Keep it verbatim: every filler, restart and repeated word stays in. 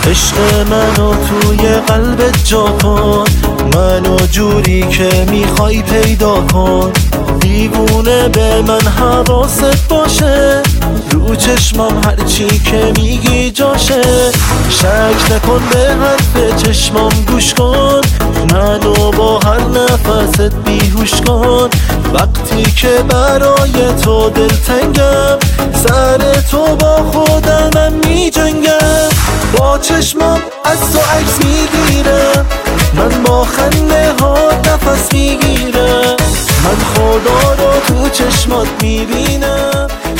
عشق منو توی قلبت جا کن، منو جوری که میخوای پیدا کن. دیوونه به من حواست باشه، رو چشمام هرچی که میگی جاشه. شک نکن به حرف چشمام گوش کن، منو با هر نفست بیهوش کن. وقتی که برای تو دلتنگم، سر تو با خودمم میجنگم. با چشمام از تو عکس میگیرم، من با خنده ها نفس میگیرم. من خدا رو تو چشمات میبینم.